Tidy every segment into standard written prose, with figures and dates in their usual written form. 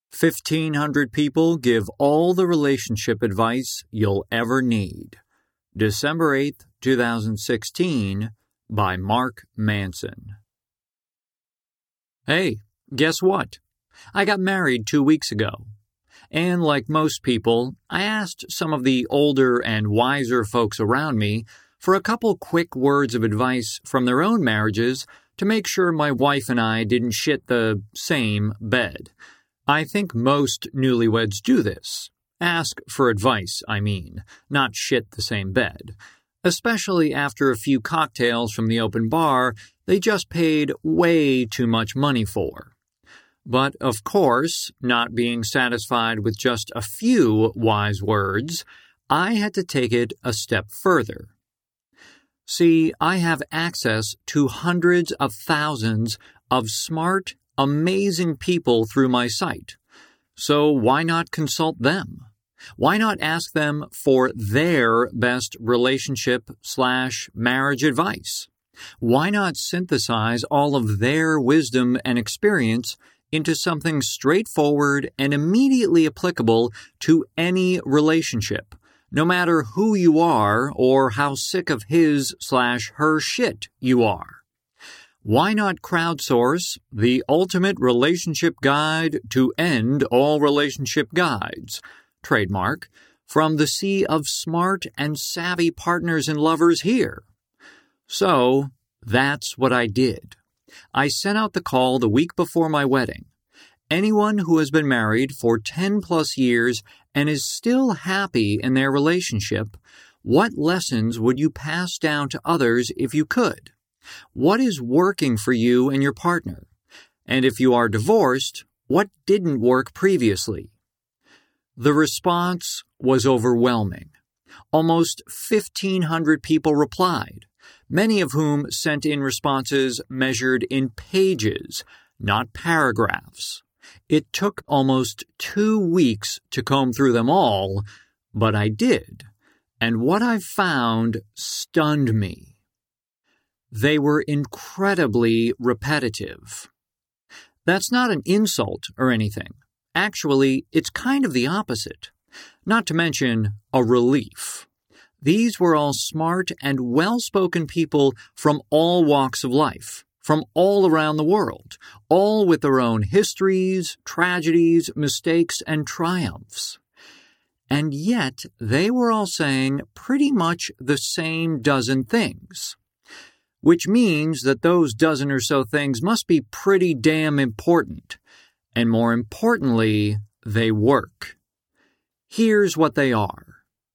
1,500 people give all the relationship advice you'll ever need. December 8th, 2016, by Mark Manson. Hey, guess what? I got married 2 weeks ago. And like most people, I asked some of the older and wiser folks around me for a couple quick words of advice from their own marriages to make sure my wife and I didn't shit the same bed. I think most newlyweds do this. Ask for advice, I mean, not shit the same bed. Especially after a few cocktails from the open bar they just paid way too much money for. But, of course, not being satisfied with just a few wise words, I had to take it a step further. See, I have access to hundreds of thousands of smart, amazing people through my site. So why not consult them? Why not ask them for their best relationship/marriage advice? Why not synthesize all of their wisdom and experience into something straightforward and immediately applicable to any relationship, no matter who you are or how sick of his/her shit you are? Why not crowdsource the ultimate relationship guide to end all relationship guides, trademark, from the sea of smart and savvy partners and lovers here? So, that's what I did. I sent out the call the week before my wedding. Anyone who has been married for 10 plus years and is still happy in their relationship, what lessons would you pass down to others if you could? What is working for you and your partner? And if you are divorced, what didn't work previously? The response was overwhelming. Almost 1,500 people replied, many of whom sent in responses measured in pages, not paragraphs. It took almost 2 weeks to comb through them all, but I did, and what I found stunned me. They were incredibly repetitive. That's not an insult or anything. Actually, it's kind of the opposite. Not to mention a relief. These were all smart and well-spoken people from all walks of life, from all around the world, all with their own histories, tragedies, mistakes, and triumphs. And yet, they were all saying pretty much the same dozen things. Which means that those dozen or so things must be pretty damn important. And more importantly, they work. Here's what they are.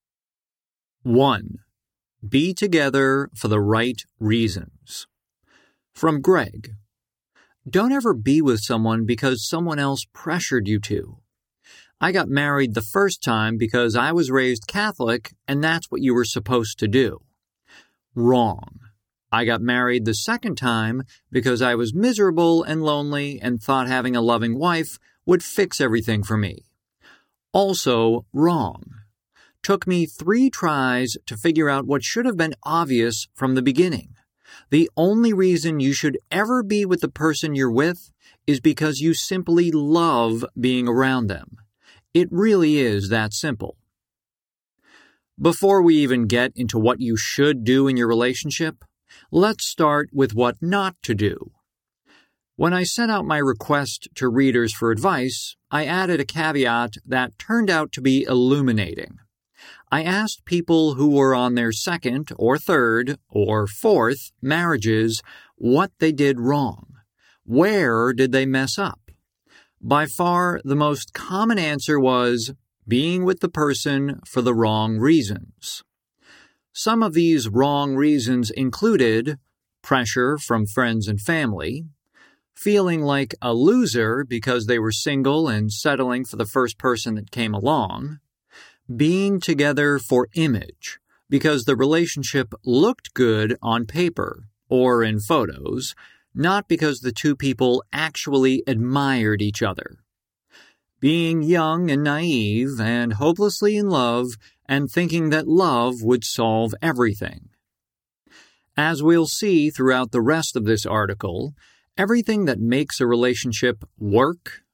1. Be together for the right reasons. From Greg. Don't ever be with someone because someone else pressured you to. I got married the first time because I was raised Catholic and that's what you were supposed to do. Wrong. I got married the second time because I was miserable and lonely and thought having a loving wife would fix everything for me. Also wrong. Took me 3 tries to figure out what should have been obvious from the beginning. The only reason you should ever be with the person you're with is because you simply love being around them. It really is that simple. Before we even get into what you should do in your relationship, let's start with what not to do. When I sent out my request to readers for advice, I added a caveat that turned out to be illuminating. I asked people who were on their second or third or fourth marriages what they did wrong. Where did they mess up? By far, the most common answer was being with the person for the wrong reasons. Some of these wrong reasons included pressure from friends and family, feeling like a loser because they were single and settling for the first person that came along, being together for image because the relationship looked good on paper or in photos, not because the two people actually admired each other. Being young and naive and hopelessly in love and thinking that love would solve everything. As we'll see throughout the rest of this article, everything that makes a relationship work,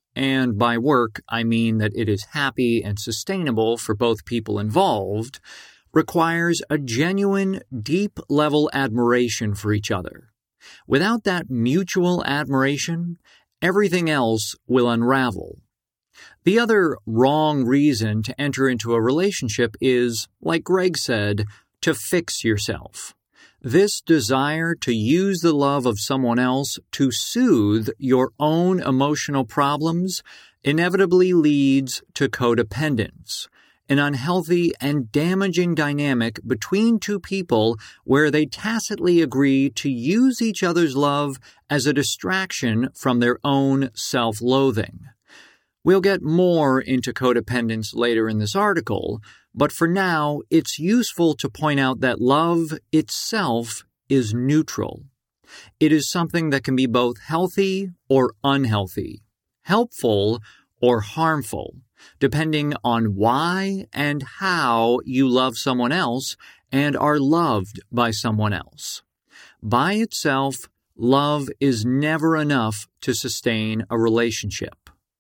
and by work I mean that it is happy and sustainable for both people involved, requires a genuine, deep-level admiration for each other. Without that mutual admiration, everything else will unravel. The other wrong reason to enter into a relationship is, like Greg said, to fix yourself. This desire to use the love of someone else to soothe your own emotional problems inevitably leads to codependence, an unhealthy and damaging dynamic between two people where they tacitly agree to use each other's love as a distraction from their own self-loathing. We'll get more into codependence later in this article, but for now, it's useful to point out that love itself is neutral. It is something that can be both healthy or unhealthy, helpful or harmful, depending on why and how you love someone else and are loved by someone else. By itself, love is never enough to sustain a relationship.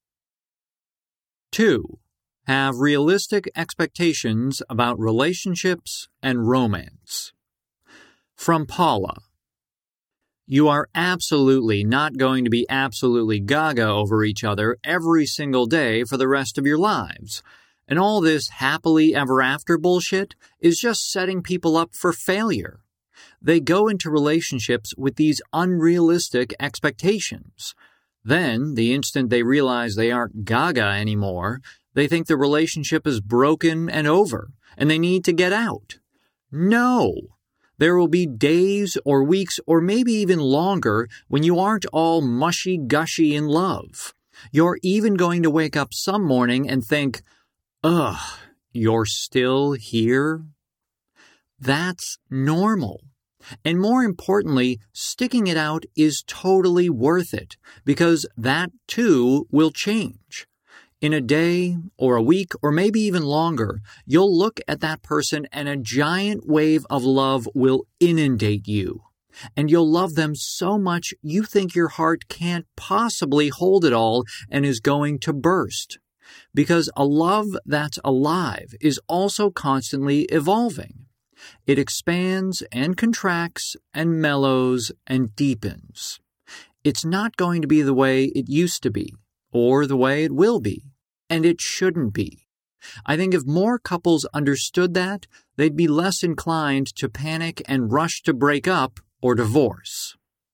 2. Have realistic expectations about relationships and romance. From Paula. You are absolutely not going to be absolutely gaga over each other every single day for the rest of your lives. And all this happily ever after bullshit is just setting people up for failure. They go into relationships with these unrealistic expectations. Then, the instant they realize they aren't gaga anymore, they think the relationship is broken and over, and they need to get out. No! There will be days or weeks or maybe even longer when you aren't all mushy-gushy in love. You're even going to wake up some morning and think, ugh, you're still here? That's normal. And more importantly, sticking it out is totally worth it, because that too will change. In a day, or a week, or maybe even longer, you'll look at that person and a giant wave of love will inundate you. And you'll love them so much you think your heart can't possibly hold it all and is going to burst. Because a love that's alive is also constantly evolving. It expands and contracts and mellows and deepens. It's not going to be the way it used to be, or the way it will be, and it shouldn't be. I think if more couples understood that, they'd be less inclined to panic and rush to break up or divorce.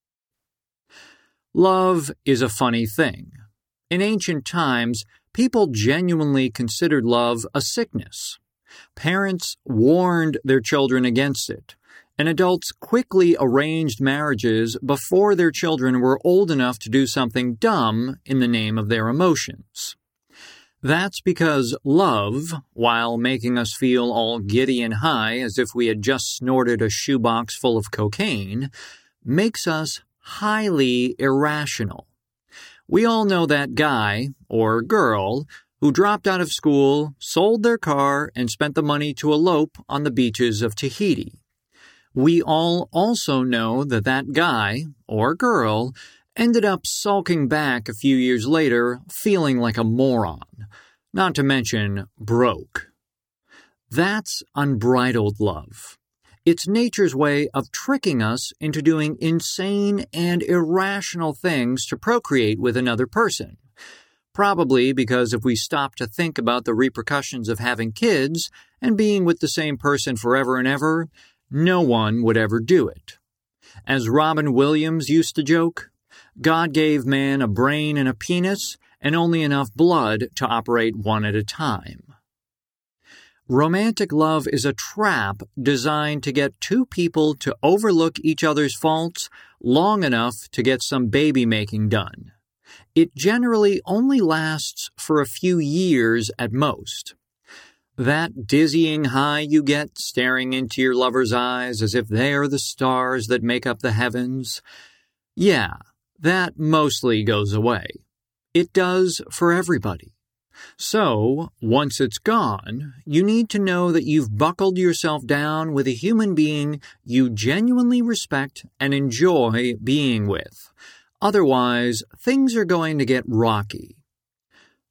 Love is a funny thing. In ancient times, people genuinely considered love a sickness. Parents warned their children against it, and adults quickly arranged marriages before their children were old enough to do something dumb in the name of their emotions. That's because love, while making us feel all giddy and high as if we had just snorted a shoebox full of cocaine, makes us highly irrational. We all know that guy, or girl, who dropped out of school, sold their car, and spent the money to elope on the beaches of Tahiti. We all also know that that guy, or girl, ended up sulking back a few years later, feeling like a moron, not to mention broke. That's unbridled love. It's nature's way of tricking us into doing insane and irrational things to procreate with another person. Probably because if we stopped to think about the repercussions of having kids and being with the same person forever and ever, no one would ever do it. As Robin Williams used to joke, God gave man a brain and a penis and only enough blood to operate one at a time. Romantic love is a trap designed to get two people to overlook each other's faults long enough to get some baby-making done. It generally only lasts for a few years at most. That dizzying high you get staring into your lover's eyes as if they are the stars that make up the heavens, yeah, that mostly goes away. It does for everybody. So, once it's gone, you need to know that you've buckled yourself down with a human being you genuinely respect and enjoy being with. Otherwise, things are going to get rocky.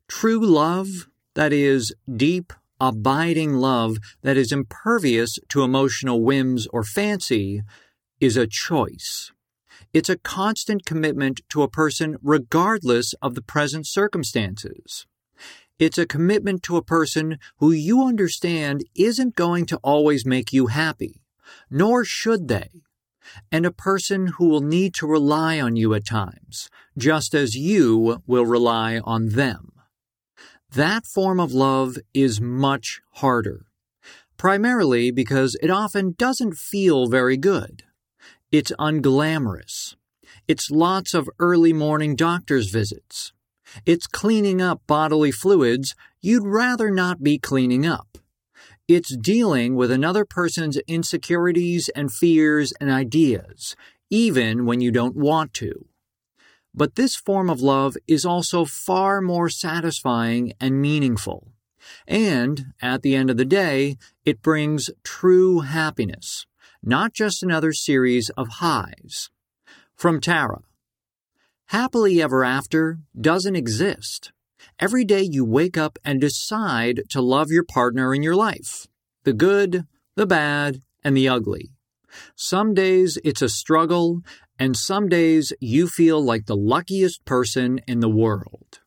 True love, that is, deep, abiding love that is impervious to emotional whims or fancy, is a choice. It's a constant commitment to a person regardless of the present circumstances. It's a commitment to a person who you understand isn't going to always make you happy, nor should they, and a person who will need to rely on you at times, just as you will rely on them. That form of love is much harder, primarily because it often doesn't feel very good. It's unglamorous. It's lots of early morning doctor's visits. It's cleaning up bodily fluids you'd rather not be cleaning up. It's dealing with another person's insecurities and fears and ideas, even when you don't want to. But this form of love is also far more satisfying and meaningful. And, at the end of the day, it brings true happiness, not just another series of highs. From Tara. Happily ever after doesn't exist. Every day you wake up and decide to love your partner in your life. The good, the bad, and the ugly. Some days it's a struggle, and some days you feel like the luckiest person in the world.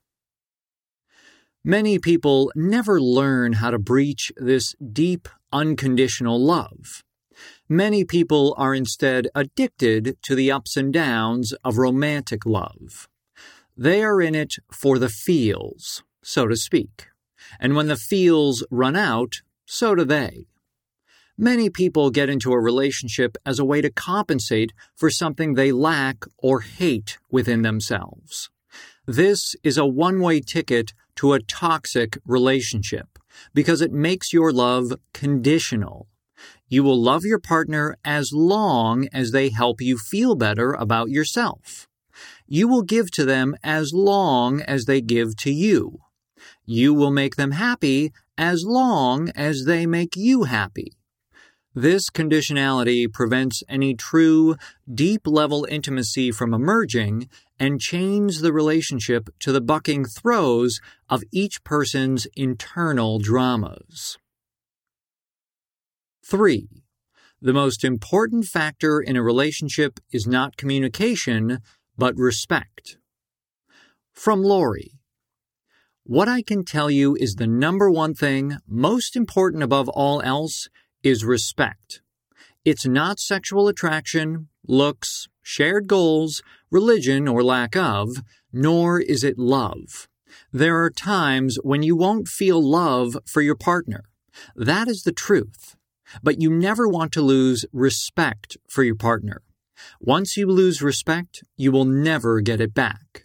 Many people never learn how to breach this deep, unconditional love. Many people are instead addicted to the ups and downs of romantic love. They are in it for the feels, so to speak. And when the feels run out, so do they. Many people get into a relationship as a way to compensate for something they lack or hate within themselves. This is a one-way ticket to a toxic relationship because it makes your love conditional. You will love your partner as long as they help you feel better about yourself. You will give to them as long as they give to you. You will make them happy as long as they make you happy. This conditionality prevents any true, deep-level intimacy from emerging and chains the relationship to the bucking throes of each person's internal dramas. 3. The most important factor in a relationship is not communication, but respect. From Lori. What I can tell you is the number one thing, most important above all else, is respect. It's not sexual attraction, looks, shared goals, religion or lack of, nor is it love. There are times when you won't feel love for your partner. That is the truth. But you never want to lose respect for your partner. Once you lose respect, you will never get it back.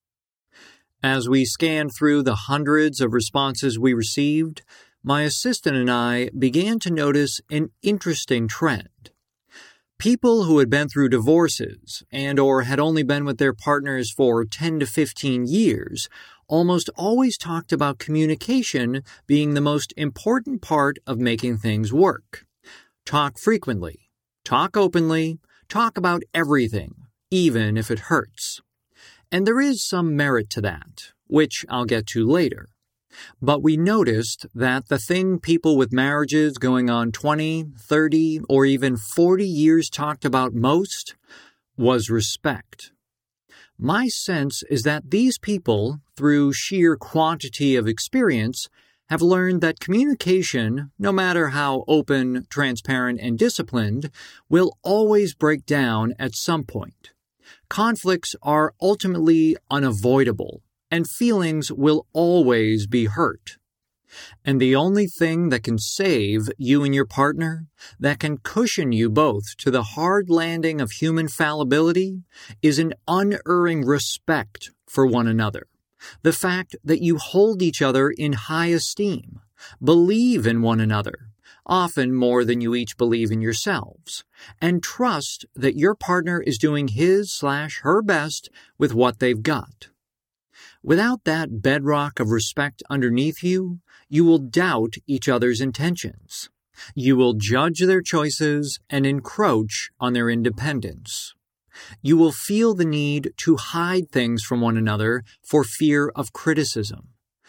As we scanned through the hundreds of responses we received, my assistant and I began to notice an interesting trend. People who had been through divorces and or had only been with their partners for 10 to 15 years almost always talked about communication being the most important part of making things work. Talk frequently, talk openly, talk about everything, even if it hurts. And there is some merit to that, which I'll get to later. But we noticed that the thing people with marriages going on 20, 30, or even 40 years talked about most was respect. My sense is that these people, through sheer quantity of experience, have learned that communication, no matter how open, transparent, and disciplined, will always break down at some point. Conflicts are ultimately unavoidable, and feelings will always be hurt. And the only thing that can save you and your partner, that can cushion you both to the hard landing of human fallibility, is an unerring respect for one another. The fact that you hold each other in high esteem, believe in one another, often more than you each believe in yourselves, and trust that your partner is doing his/her best with what they've got. Without that bedrock of respect underneath you, you will doubt each other's intentions. You will judge their choices and encroach on their independence. You will feel the need to hide things from one another for fear of criticism.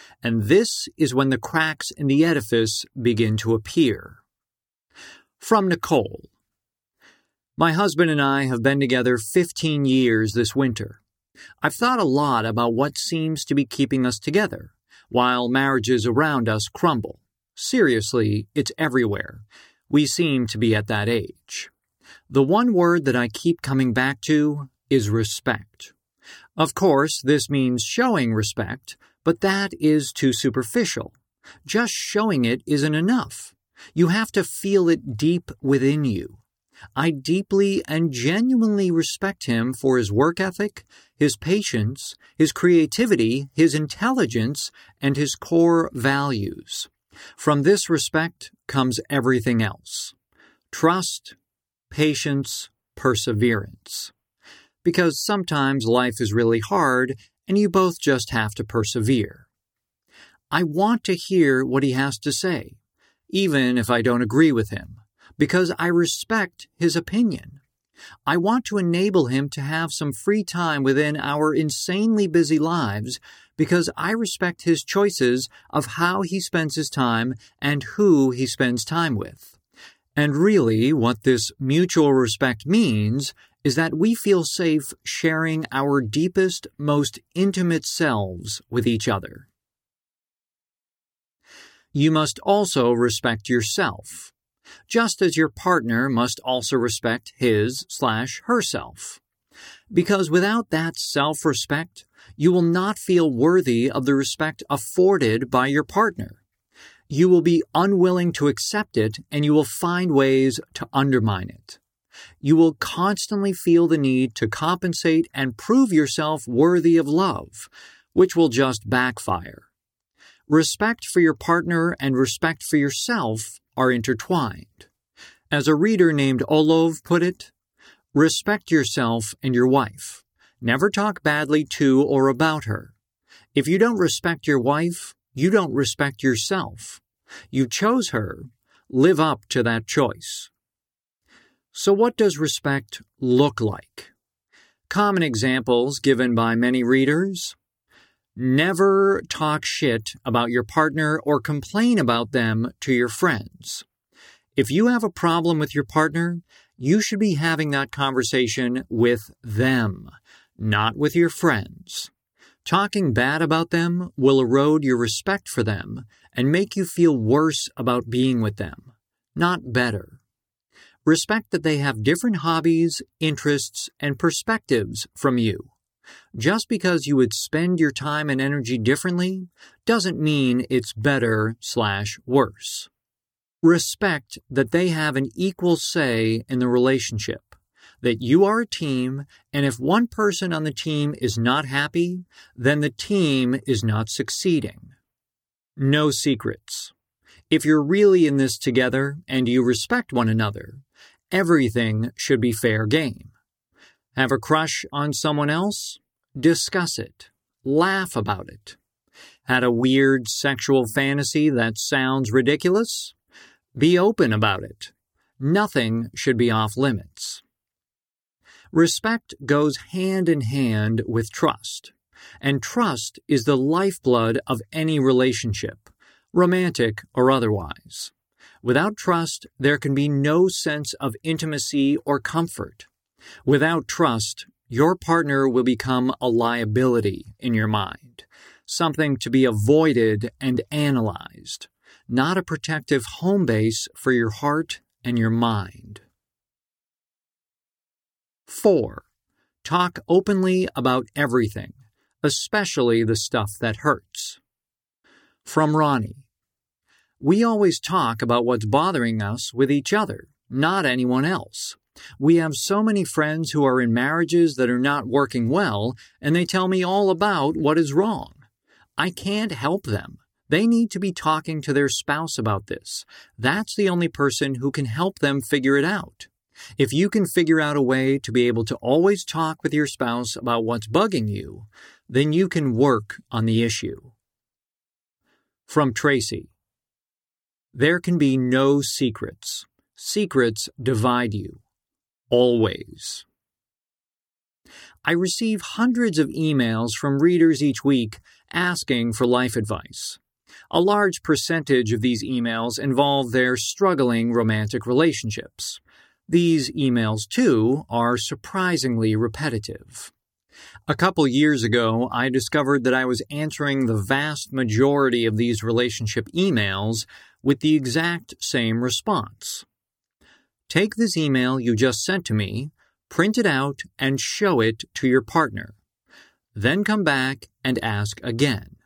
And this is when the cracks in the edifice begin to appear. From Nicole. My husband and I have been together 15 years this winter. I've thought a lot about what seems to be keeping us together, while marriages around us crumble. Seriously, it's everywhere. We seem to be at that age. The one word that I keep coming back to is respect. Of course, this means showing respect, but that is too superficial. Just showing it isn't enough. You have to feel it deep within you. I deeply and genuinely respect him for his work ethic, his patience, his creativity, his intelligence, and his core values. From this respect comes everything else. Trust, patience, perseverance. Because sometimes life is really hard and you both just have to persevere. I want to hear what he has to say, even if I don't agree with him, because I respect his opinion. I want to enable him to have some free time within our insanely busy lives because I respect his choices of how he spends his time and who he spends time with. And really, what this mutual respect means is that we feel safe sharing our deepest, most intimate selves with each other. You must also respect yourself, just as your partner must also respect his/herself. Because without that self-respect, you will not feel worthy of the respect afforded by your partner. You will be unwilling to accept it, and you will find ways to undermine it. You will constantly feel the need to compensate and prove yourself worthy of love, which will just backfire. Respect for your partner and respect for yourself are intertwined. As a reader named Olov put it, respect yourself and your wife. Never talk badly to or about her. If you don't respect your wife, you don't respect yourself. You chose her. Live up to that choice. So what does respect look like? Common examples given by many readers. Never talk shit about your partner or complain about them to your friends. If you have a problem with your partner, you should be having that conversation with them, not with your friends. Talking bad about them will erode your respect for them and make you feel worse about being with them, not better. Respect that they have different hobbies, interests, and perspectives from you. Just because you would spend your time and energy differently doesn't mean it's better/worse. Respect that they have an equal say in the relationship, that you are a team, and if one person on the team is not happy, then the team is not succeeding. No secrets. If you're really in this together and you respect one another, everything should be fair game. Have a crush on someone else? Discuss it. Laugh about it. Had a weird sexual fantasy that sounds ridiculous? Be open about it. Nothing should be off limits. Respect goes hand in hand with trust, and trust is the lifeblood of any relationship, romantic or otherwise. Without trust, there can be no sense of intimacy or comfort. Without trust, your partner will become a liability in your mind, something to be avoided and analyzed, not a protective home base for your heart and your mind. 4. Talk openly about everything, especially the stuff that hurts. From Ronnie. We always talk about what's bothering us with each other, not anyone else. We have so many friends who are in marriages that are not working well, and they tell me all about what is wrong. I can't help them. They need to be talking to their spouse about this. That's the only person who can help them figure it out. If you can figure out a way to be able to always talk with your spouse about what's bugging you, then you can work on the issue. From Tracy. There can be no secrets. Secrets divide you. Always. I receive hundreds of emails from readers each week asking for life advice. A large percentage of these emails involve their struggling romantic relationships. These emails, too, are surprisingly repetitive. A couple years ago, I discovered that I was answering the vast majority of these relationship emails with the exact same response. Take this email you just sent to me, print it out, and show it to your partner. Then come back and ask again.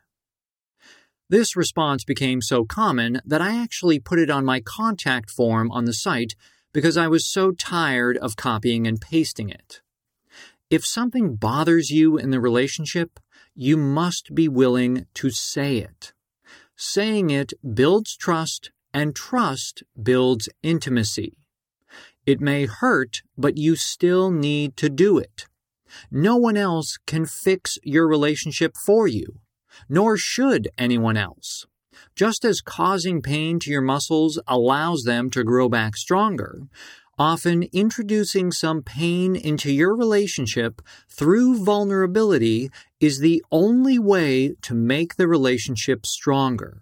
This response became so common that I actually put it on my contact form on the site because I was so tired of copying and pasting it. If something bothers you in the relationship, you must be willing to say it. Saying it builds trust, and trust builds intimacy. It may hurt, but you still need to do it. No one else can fix your relationship for you, nor should anyone else. Just as causing pain to your muscles allows them to grow back stronger, often introducing some pain into your relationship through vulnerability is the only way to make the relationship stronger.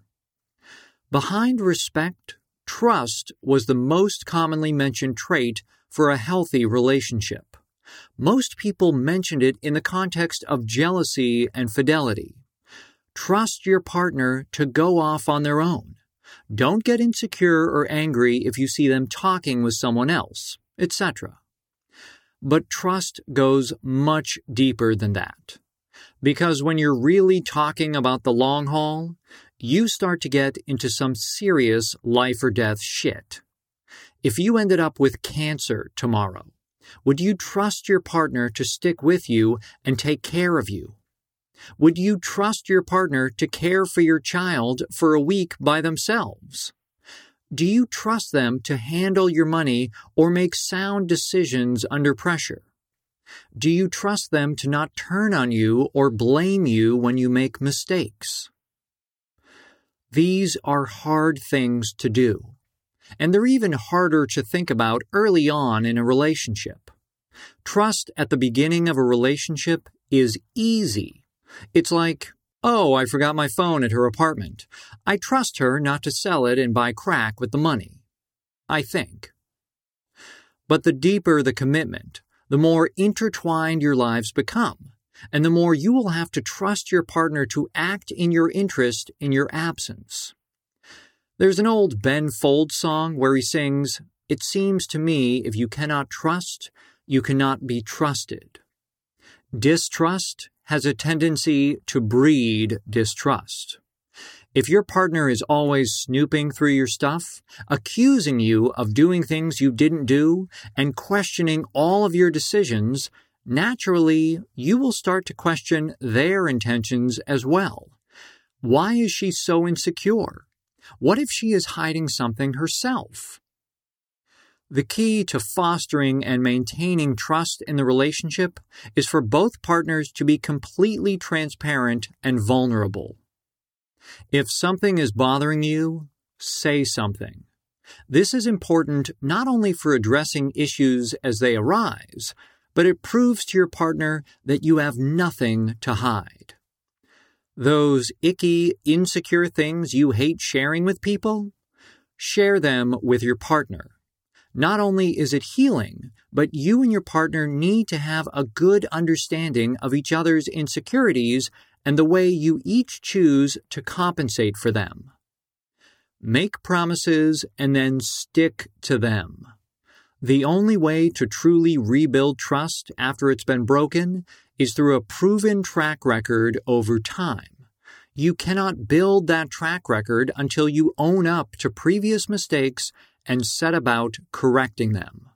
Behind respect, trust was the most commonly mentioned trait for a healthy relationship. Most people mentioned it in the context of jealousy and fidelity. Trust your partner to go off on their own. Don't get insecure or angry if you see them talking with someone else, etc. But trust goes much deeper than that. Because when you're really talking about the long haul, you start to get into some serious life or death shit. If you ended up with cancer tomorrow, would you trust your partner to stick with you and take care of you? Would you trust your partner to care for your child for a week by themselves? Do you trust them to handle your money or make sound decisions under pressure? Do you trust them to not turn on you or blame you when you make mistakes? These are hard things to do, and they're even harder to think about early on in a relationship. Trust at the beginning of a relationship is easy. It's like, oh, I forgot my phone at her apartment. I trust her not to sell it and buy crack with the money. I think. But the deeper the commitment, the more intertwined your lives become, and the more you will have to trust your partner to act in your interest in your absence. There's an old Ben Folds song where he sings, "It seems to me if you cannot trust, you cannot be trusted." Distrust has a tendency to breed distrust. If your partner is always snooping through your stuff, accusing you of doing things you didn't do, and questioning all of your decisions, naturally, you will start to question their intentions as well. Why is she so insecure? What if she is hiding something herself? The key to fostering and maintaining trust in the relationship is for both partners to be completely transparent and vulnerable. If something is bothering you, say something. This is important not only for addressing issues as they arise, but it proves to your partner that you have nothing to hide. Those icky, insecure things you hate sharing with people, share them with your partner. Not only is it healing, but you and your partner need to have a good understanding of each other's insecurities and the way you each choose to compensate for them. Make promises and then stick to them. The only way to truly rebuild trust after it's been broken is through a proven track record over time. You cannot build that track record until you own up to previous mistakes and set about correcting them.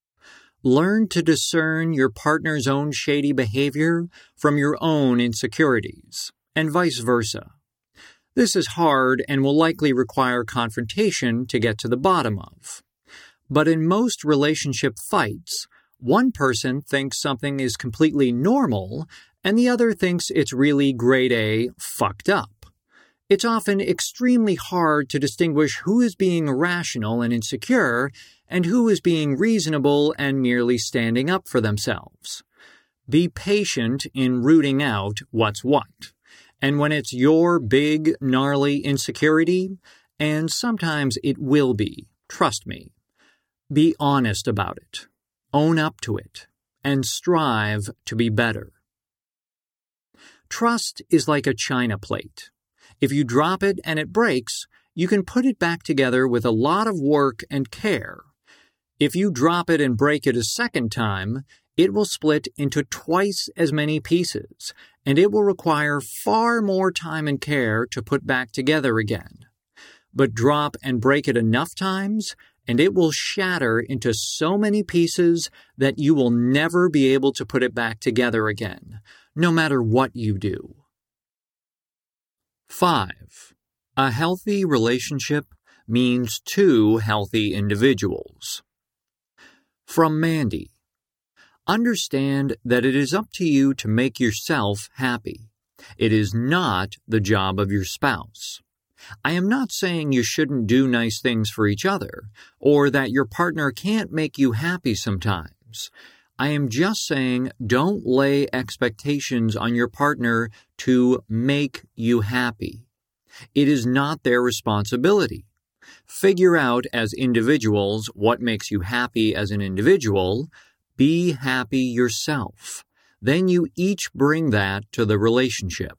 Learn to discern your partner's own shady behavior from your own insecurities, and vice versa. This is hard and will likely require confrontation to get to the bottom of. But in most relationship fights, one person thinks something is completely normal, and the other thinks it's really grade A fucked up. It's often extremely hard to distinguish who is being irrational and insecure and who is being reasonable and merely standing up for themselves. Be patient in rooting out what's what, And when it's your big, gnarly insecurity, and sometimes it will be, trust me, be honest about it, own up to it, and strive to be better. Trust is like a china plate. If you drop it and it breaks, you can put it back together with a lot of work and care. If you drop it and break it a second time, it will split into twice as many pieces, and it will require far more time and care to put back together again. But drop and break it enough times, and it will shatter into so many pieces that you will never be able to put it back together again, no matter what you do. 5. A healthy relationship means two healthy individuals. From Mandy. Understand that it is up to you to make yourself happy. It is not the job of your spouse. I am not saying you shouldn't do nice things for each other, or that your partner can't make you happy sometimes. I am just saying don't lay expectations on your partner to make you happy. It is not their responsibility. Figure out as individuals what makes you happy as an individual. Be happy yourself. Then you each bring that to the relationship.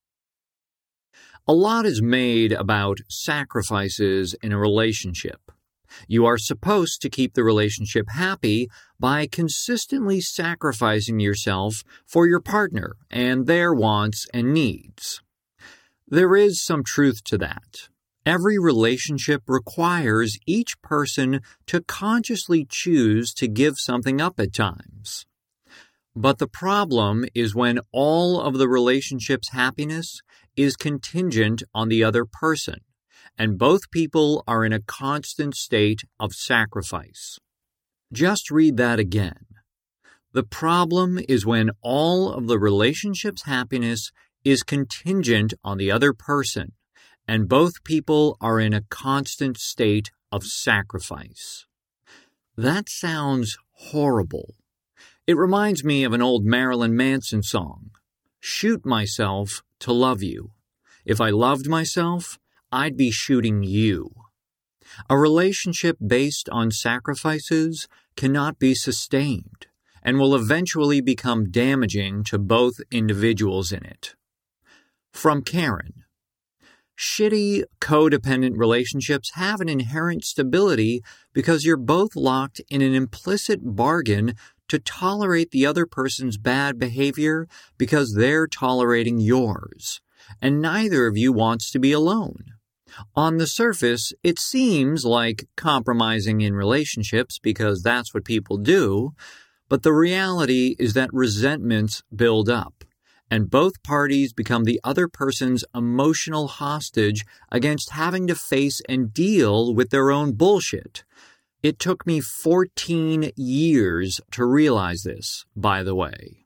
A lot is made about sacrifices in a relationship. You are supposed to keep the relationship happy by consistently sacrificing yourself for your partner and their wants and needs. There is some truth to that. Every relationship requires each person to consciously choose to give something up at times. But the problem is when all of the relationship's happiness is contingent on the other person, and both people are in a constant state of sacrifice. Just read that again. The problem is when all of the relationship's happiness is contingent on the other person, and both people are in a constant state of sacrifice. That sounds horrible. It reminds me of an old Marilyn Manson song, "Shoot myself to love you. If I loved myself, I'd be shooting you." A relationship based on sacrifices cannot be sustained and will eventually become damaging to both individuals in it. From Karen. Shitty, codependent relationships have an inherent stability because you're both locked in an implicit bargain to tolerate the other person's bad behavior because they're tolerating yours, and neither of you wants to be alone. On the surface, it seems like compromising in relationships because that's what people do, but the reality is that resentments build up, and both parties become the other person's emotional hostage against having to face and deal with their own bullshit. It took me 14 years to realize this, by the way.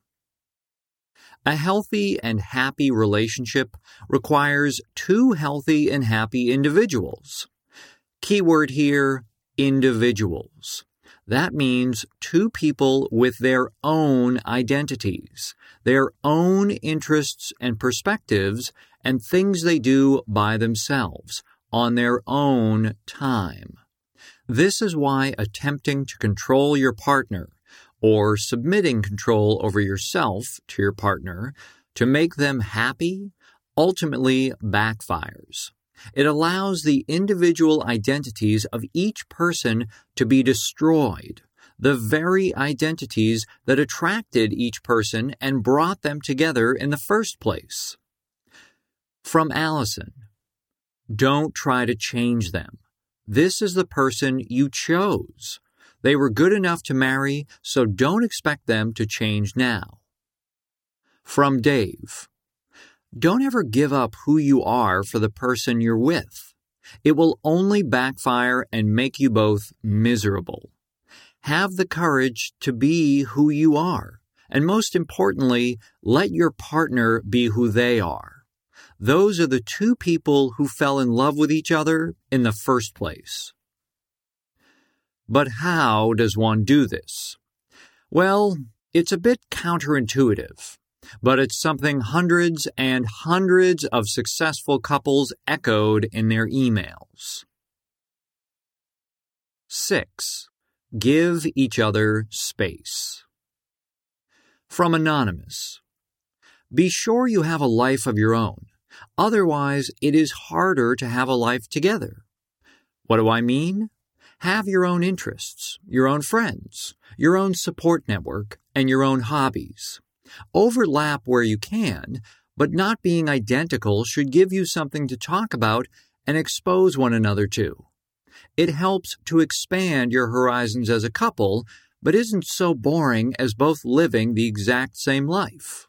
A healthy and happy relationship requires two healthy and happy individuals. Keyword here, individuals. That means two people with their own identities, their own interests and perspectives, and things they do by themselves, on their own time. This is why attempting to control your partner, or submitting control over yourself to your partner to make them happy, ultimately backfires. It allows the individual identities of each person to be destroyed, the very identities that attracted each person and brought them together in the first place. From Allison. Don't try to change them. This is the person you chose. They were good enough to marry, so don't expect them to change now. From Dave. Don't ever give up who you are for the person you're with. It will only backfire and make you both miserable. Have the courage to be who you are, and most importantly, let your partner be who they are. Those are the two people who fell in love with each other in the first place. But how does one do this? Well, it's a bit counterintuitive. but it's something hundreds and hundreds of successful couples echoed in their emails. 6. Give each other space. From Anonymous. Be sure you have a life of your own. Otherwise, it is harder to have a life together. What do I mean? Have your own interests, your own friends, your own support network, and your own hobbies. Overlap where you can, but not being identical should give you something to talk about and expose one another to. It helps to expand your horizons as a couple, but isn't so boring as both living the exact same life.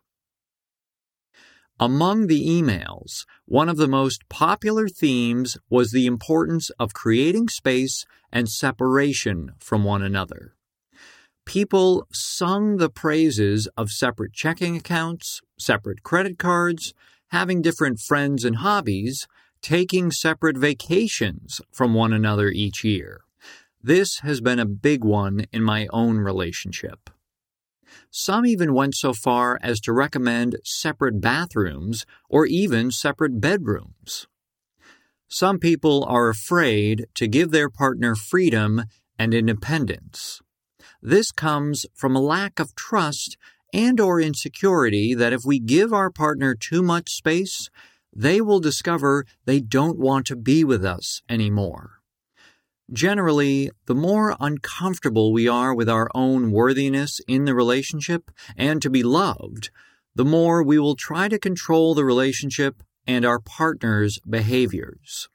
Among the emails, one of the most popular themes was the importance of creating space and separation from one another. People sung the praises of separate checking accounts, separate credit cards, having different friends and hobbies, taking separate vacations from one another each year. This has been a big one in my own relationship. Some even went so far as to recommend separate bathrooms or even separate bedrooms. Some people are afraid to give their partner freedom and independence. This comes from a lack of trust and/or insecurity that if we give our partner too much space, they will discover they don't want to be with us anymore. Generally, the more uncomfortable we are with our own worthiness in the relationship and to be loved, the more we will try to control the relationship and our partner's behaviors.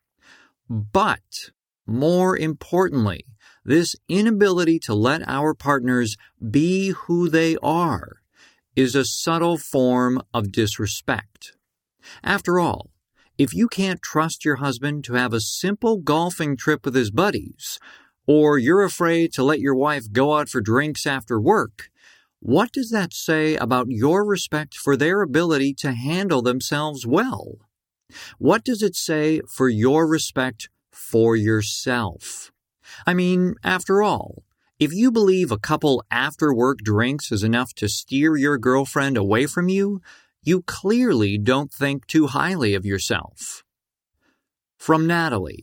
But, more importantly, this inability to let our partners be who they are is a subtle form of disrespect. After all, if you can't trust your husband to have a simple golfing trip with his buddies, or you're afraid to let your wife go out for drinks after work, what does that say about your respect for their ability to handle themselves well? What does it say for your respect for yourself? I mean, after all, if you believe a couple after-work drinks is enough to steer your girlfriend away from you, you clearly don't think too highly of yourself. From Natalie.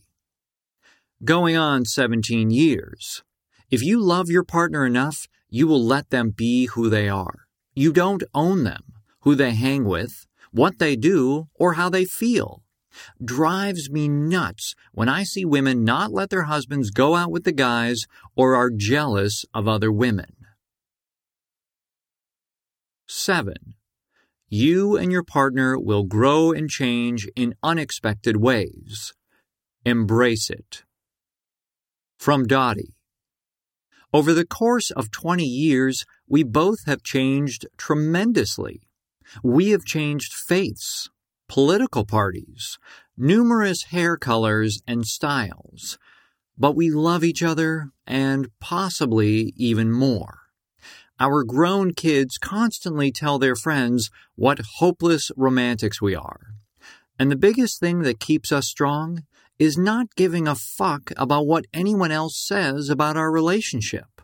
Going on 17 years. If you love your partner enough, you will let them be who they are. You don't own them, who they hang with, what they do, or how they feel. Drives me nuts when I see women not let their husbands go out with the guys or are jealous of other women. 7. You and your partner will grow and change in unexpected ways. Embrace it. From Dottie. Over the course of 20 years, we both have changed tremendously. We have changed faiths, political parties, numerous hair colors and styles, but we love each other and possibly even more. Our grown kids constantly tell their friends what hopeless romantics we are. And the biggest thing that keeps us strong is not giving a fuck about what anyone else says about our relationship.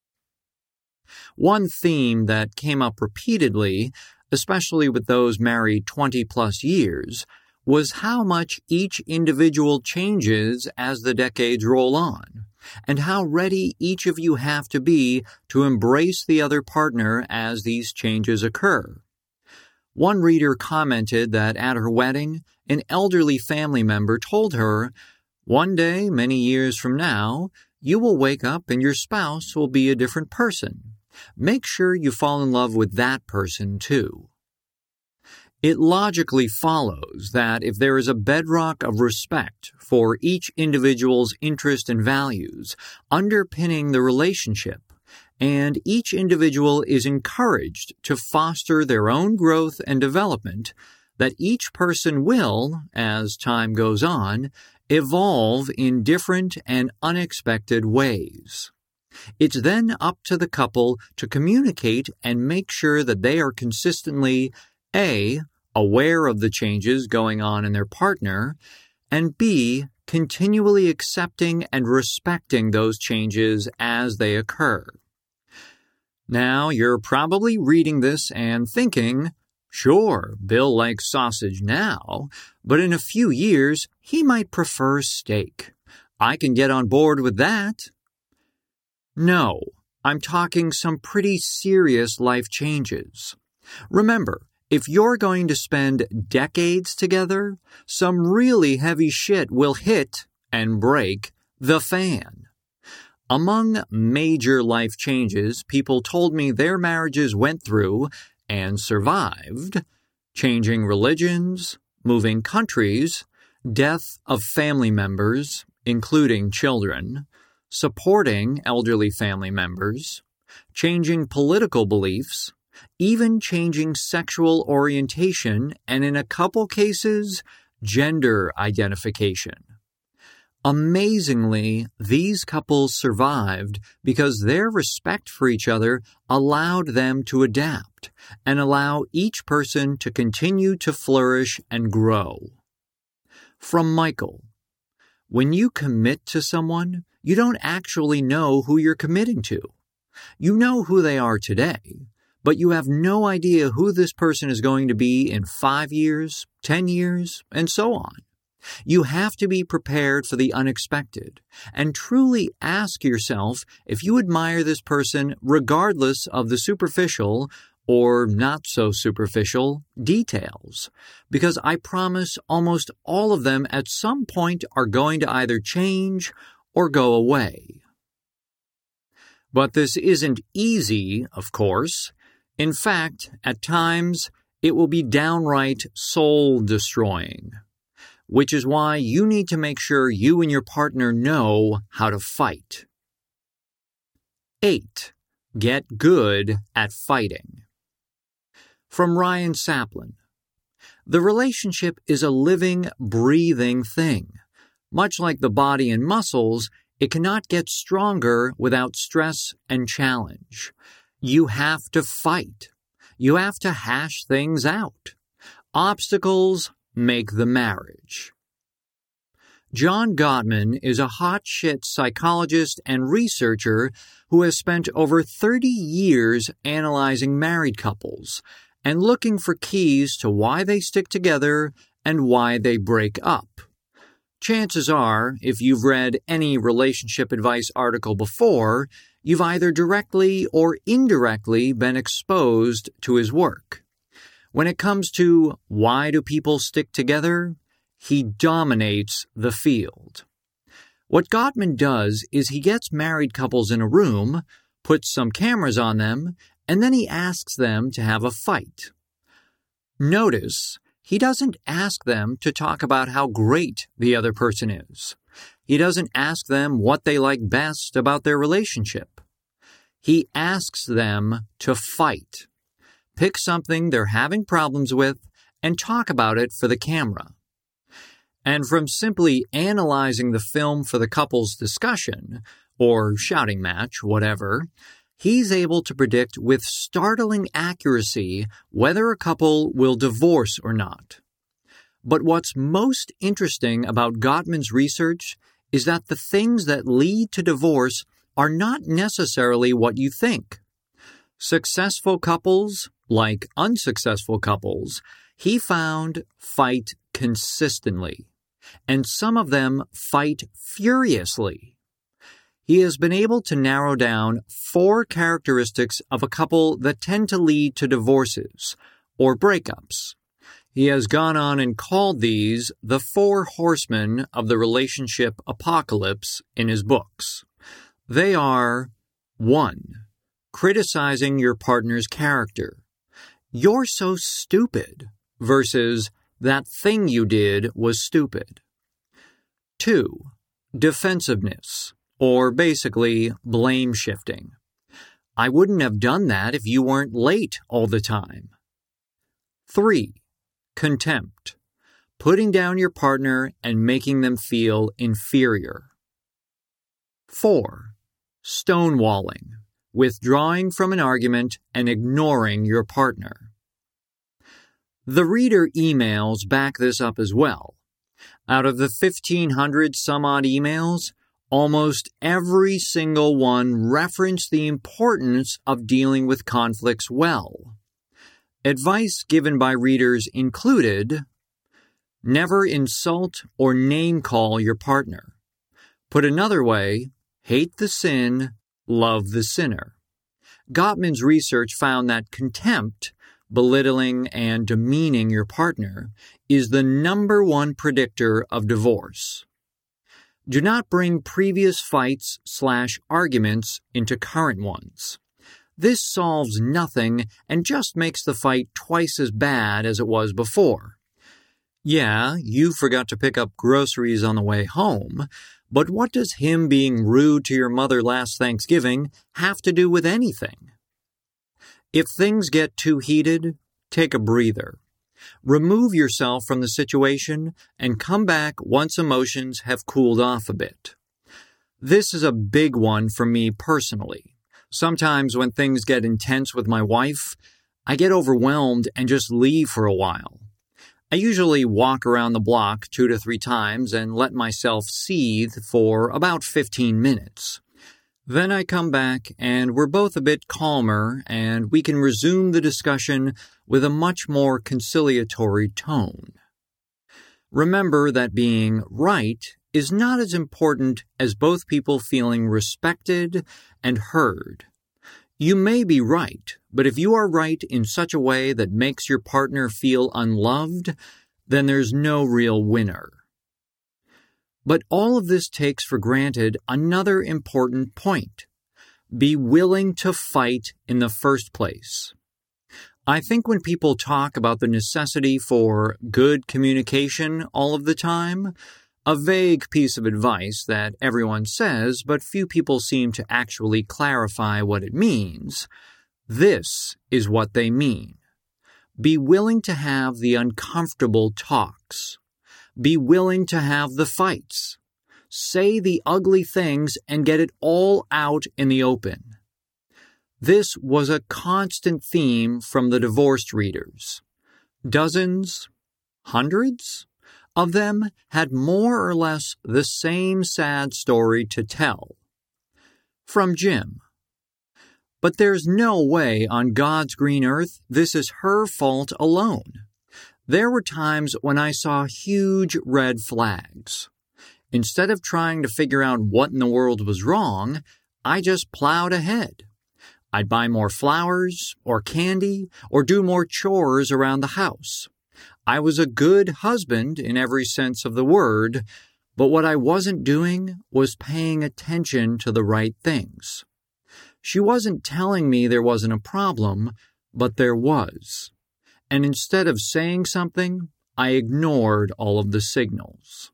One theme that came up repeatedly, especially with those married 20-plus years, was how much each individual changes as the decades roll on, and how ready each of you have to be to embrace the other partner as these changes occur. One reader commented that at her wedding, an elderly family member told her, "One day, many years from now, you will wake up and your spouse will be a different person. Make sure you fall in love with that person too." It logically follows that if there is a bedrock of respect for each individual's interest and values underpinning the relationship, and each individual is encouraged to foster their own growth and development, that each person will, as time goes on, evolve in different and unexpected ways. It's then up to the couple to communicate and make sure that they are consistently A, aware of the changes going on in their partner, and B, continually accepting and respecting those changes as they occur. Now, you're probably reading this and thinking, Sure, Bill likes sausage now, but in a few years he might prefer steak. I can get on board with that. No, I'm talking some pretty serious life changes. Remember, if you're going to spend decades together, some really heavy shit will hit and break the fan. Among major life changes people told me their marriages went through and survived: changing religions, moving countries, death of family members, including children, supporting elderly family members, changing political beliefs, even changing sexual orientation, and in a couple cases, gender identification. Amazingly, these couples survived because their respect for each other allowed them to adapt and allow each person to continue to flourish and grow. From Michael: when you commit to someone, you don't actually know who you're committing to. You know who they are today, but you have no idea who this person is going to be in 5 years, 10 years, and so on. You have to be prepared for the unexpected and truly ask yourself if you admire this person regardless of the superficial or not so superficial details, because I promise almost all of them at some point are going to either change or go away. But this isn't easy, of course. In fact, at times, it will be downright soul-destroying, which is why you need to make sure you and your partner know how to fight. 8. Get good at fighting. From Ryan Saplin: the relationship is a living, breathing thing. Much like the body and muscles, it cannot get stronger without stress and challenge. You have to fight. You have to hash things out. Obstacles make the marriage. John Gottman is a hotshot psychologist and researcher who has spent over 30 years analyzing married couples and looking for keys to why they stick together and why they break up. Chances are, if you've read any relationship advice article before, you've either directly or indirectly been exposed to his work. When it comes to why do people stick together, he dominates the field. What Gottman does is he gets married couples in a room, puts some cameras on them, and then he asks them to have a fight. Notice, he doesn't ask them to talk about how great the other person is. He doesn't ask them what they like best about their relationship. He asks them to fight. Pick something they're having problems with and talk about it for the camera. And from simply analyzing the film for the couple's discussion, or shouting match, whatever, he's able to predict with startling accuracy whether a couple will divorce or not. But what's most interesting about Gottman's research is that the things that lead to divorce are not necessarily what you think. Successful couples, like unsuccessful couples, he found fight consistently, and some of them fight furiously. He has been able to narrow down 4 characteristics of a couple that tend to lead to divorces or breakups. He has gone on and called these the 4 horsemen of the relationship apocalypse in his books. They are: 1. Criticizing your partner's character. You're so stupid versus that thing you did was stupid. 2. Defensiveness, or basically blame shifting. I wouldn't have done that if you weren't late all the time. 3. Contempt, putting down your partner and making them feel inferior. 4. Stonewalling, withdrawing from an argument and ignoring your partner. The reader emails back this up as well. Out of the 1,500 some odd emails, almost every single one referenced the importance of dealing with conflicts well. Advice given by readers included: never insult or name-call your partner. Put another way, hate the sin, love the sinner. Gottman's research found that contempt, belittling and demeaning your partner, is the number one predictor of divorce. Do not bring previous fights/arguments into current ones. This solves nothing and just makes the fight twice as bad as it was before. Yeah, you forgot to pick up groceries on the way home, but what does him being rude to your mother last Thanksgiving have to do with anything? If things get too heated, take a breather. Remove yourself from the situation and come back once emotions have cooled off a bit. This is a big one for me personally. Sometimes when things get intense with my wife, I get overwhelmed and just leave for a while. I usually walk around the block 2 to 3 times and let myself seethe for about 15 minutes. Then I come back and we're both a bit calmer and we can resume the discussion with a much more conciliatory tone. Remember that being right is not as important as both people feeling respected and heard. You may be right, but if you are right in such a way that makes your partner feel unloved, then there's no real winner. But all of this takes for granted another important point. Be willing to fight in the first place. I think when people talk about the necessity for good communication all of the time, a vague piece of advice that everyone says, but few people seem to actually clarify what it means, this is what they mean. Be willing to have the uncomfortable talks. Be willing to have the fights. Say the ugly things and get it all out in the open. This was a constant theme from the divorced readers. Dozens, hundreds of them had more or less the same sad story to tell. From Jim. But there's no way on God's green earth this is her fault alone. There were times when I saw huge red flags. Instead of trying to figure out what in the world was wrong, I just plowed ahead. I'd buy more flowers or candy or do more chores around the house. I was a good husband in every sense of the word, but what I wasn't doing was paying attention to the right things. She wasn't telling me there wasn't a problem, but there was. And instead of saying something, I ignored all of the signals.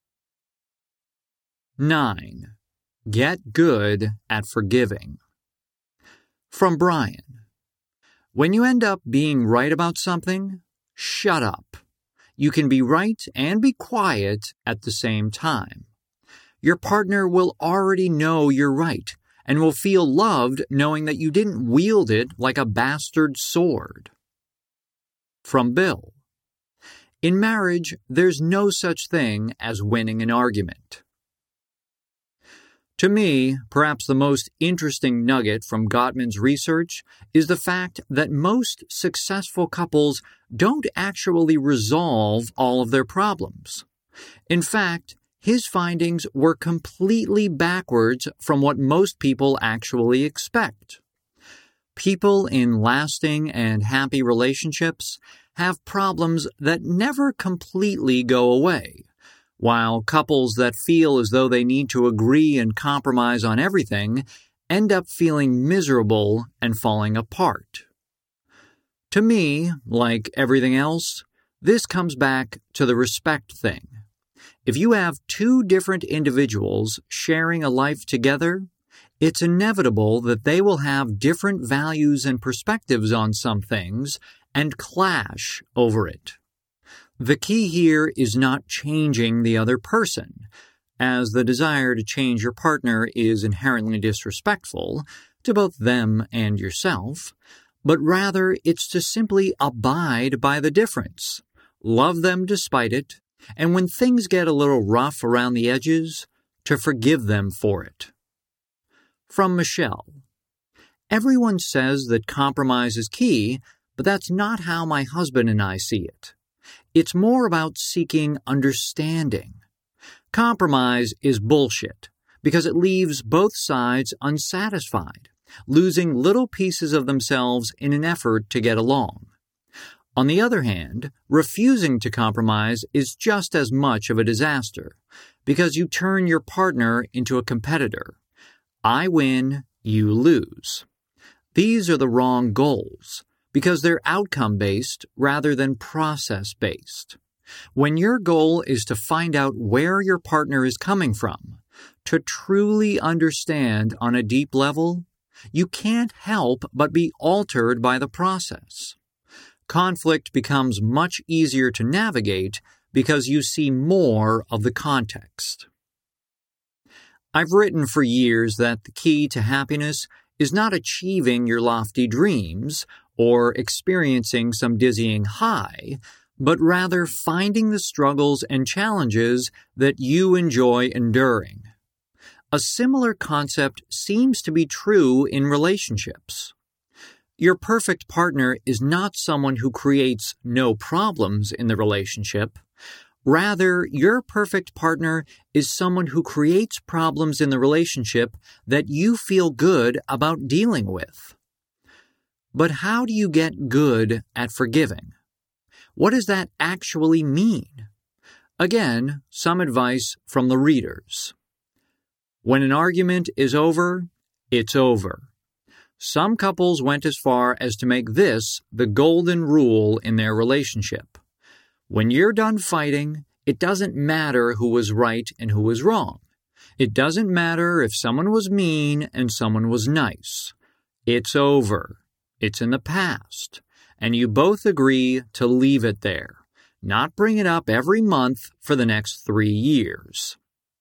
9. Get good at forgiving. From Brian. When you end up being right about something, shut up. You can be right and be quiet at the same time. Your partner will already know you're right and will feel loved knowing that you didn't wield it like a bastard sword. From Bill. In marriage, there's no such thing as winning an argument. To me, perhaps the most interesting nugget from Gottman's research is the fact that most successful couples don't actually resolve all of their problems. In fact, his findings were completely backwards from what most people actually expect. People in lasting and happy relationships have problems that never completely go away, while couples that feel as though they need to agree and compromise on everything end up feeling miserable and falling apart. To me, like everything else, this comes back to the respect thing. If you have 2 different individuals sharing a life together, it's inevitable that they will have different values and perspectives on some things and clash over it. The key here is not changing the other person, as the desire to change your partner is inherently disrespectful to both them and yourself, but rather it's to simply abide by the difference, love them despite it, and when things get a little rough around the edges, to forgive them for it. From Michelle. Everyone says that compromise is key, but that's not how my husband and I see it. It's more about seeking understanding. Compromise is bullshit because it leaves both sides unsatisfied, losing little pieces of themselves in an effort to get along. On the other hand, refusing to compromise is just as much of a disaster because you turn your partner into a competitor. I win, you lose. These are the wrong goals because they're outcome-based rather than process-based. When your goal is to find out where your partner is coming from, to truly understand on a deep level, you can't help but be altered by the process. Conflict becomes much easier to navigate because you see more of the context. I've written for years that the key to happiness is not achieving your lofty dreams or experiencing some dizzying high, but rather finding the struggles and challenges that you enjoy enduring. A similar concept seems to be true in relationships. Your perfect partner is not someone who creates no problems in the relationship. Rather, your perfect partner is someone who creates problems in the relationship that you feel good about dealing with. But how do you get good at forgiving? What does that actually mean? Again, some advice from the readers. When an argument is over, it's over. Some couples went as far as to make this the golden rule in their relationship. When you're done fighting, it doesn't matter who was right and who was wrong. It doesn't matter if someone was mean and someone was nice. It's over. It's in the past. And you both agree to leave it there, not bring it up every month for the next 3 years.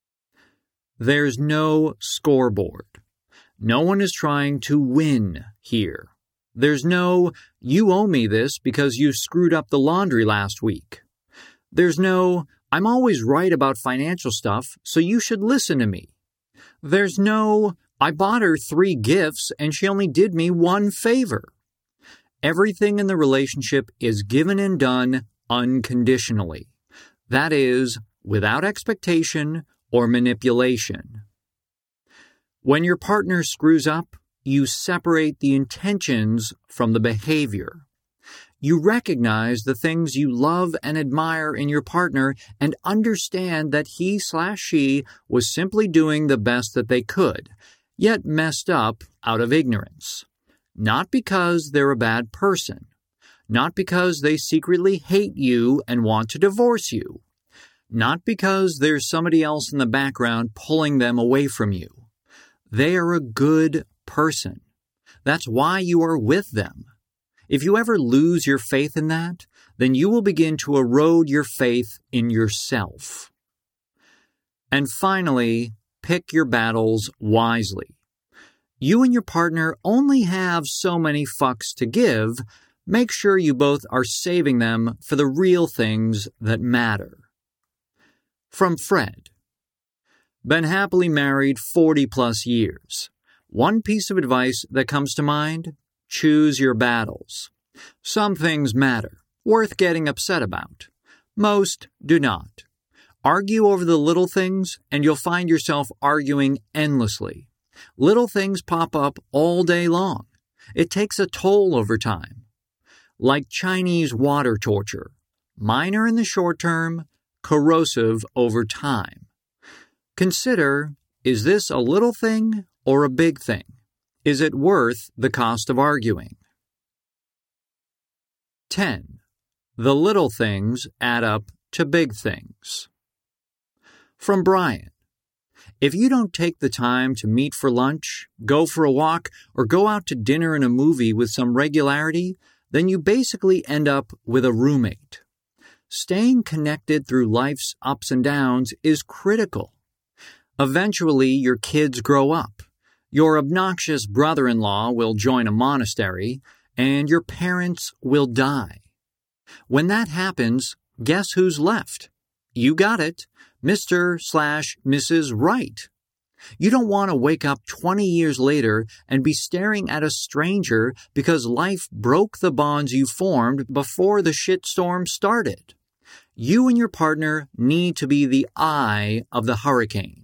There's no scoreboard. No one is trying to win here. There's no, you owe me this because you screwed up the laundry last week. There's no, I'm always right about financial stuff, so you should listen to me. There's no, I bought her 3 gifts and she only did me 1 favor. Everything in the relationship is given and done unconditionally. That is, without expectation or manipulation. When your partner screws up, you separate the intentions from the behavior. You recognize the things you love and admire in your partner and understand that he/she was simply doing the best that they could, yet messed up out of ignorance. Not because they're a bad person. Not because they secretly hate you and want to divorce you. Not because there's somebody else in the background pulling them away from you. They are a good person. That's why you are with them. If you ever lose your faith in that, then you will begin to erode your faith in yourself. And finally, pick your battles wisely. You and your partner only have so many fucks to give. Make sure you both are saving them for the real things that matter. From Fred. Been happily married 40+ years. One piece of advice that comes to mind: choose your battles. Some things matter, worth getting upset about. Most do not. Argue over the little things, and you'll find yourself arguing endlessly. Little things pop up all day long. It takes a toll over time. Like Chinese water torture. Minor in the short term, corrosive over time. Consider, is this a little thing or a big thing? Is it worth the cost of arguing? 10. The little things add up to big things. From Brian. If you don't take the time to meet for lunch, go for a walk, or go out to dinner and a movie with some regularity, then you basically end up with a roommate. Staying connected through life's ups and downs is critical. Eventually, your kids grow up. Your obnoxious brother-in-law will join a monastery, and your parents will die. When that happens, guess who's left? You got it, Mr./Mrs. Right. You don't want to wake up 20 years later and be staring at a stranger because life broke the bonds you formed before the shitstorm started. You and your partner need to be the eye of the hurricane.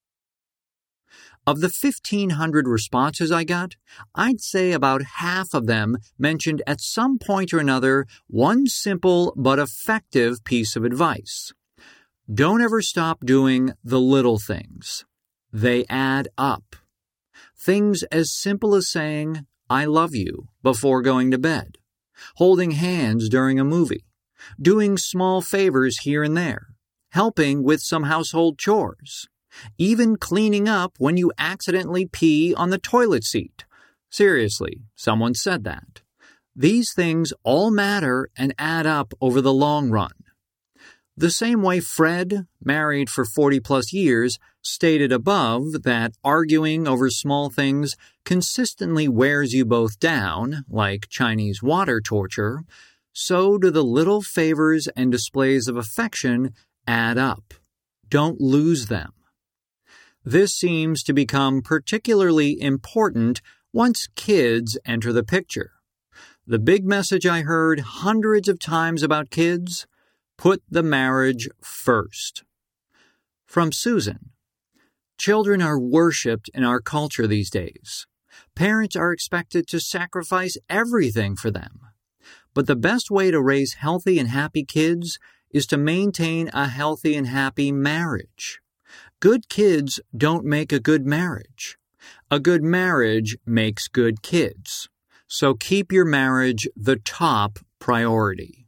Of the 1,500 responses I got, I'd say about half of them mentioned at some point or another one simple but effective piece of advice. Don't ever stop doing the little things. They add up. Things as simple as saying, "I love you," before going to bed, holding hands during a movie, doing small favors here and there, helping with some household chores, even cleaning up when you accidentally pee on the toilet seat. Seriously, someone said that. These things all matter and add up over the long run. The same way Fred, married for 40-plus years, stated above that arguing over small things consistently wears you both down, like Chinese water torture, so do the little favors and displays of affection add up. Don't lose them. This seems to become particularly important once kids enter the picture. The big message I heard hundreds of times about kids: put the marriage first. From Susan. Children are worshipped in our culture these days. Parents are expected to sacrifice everything for them. But the best way to raise healthy and happy kids is to maintain a healthy and happy marriage. Good kids don't make a good marriage. A good marriage makes good kids. So keep your marriage the top priority.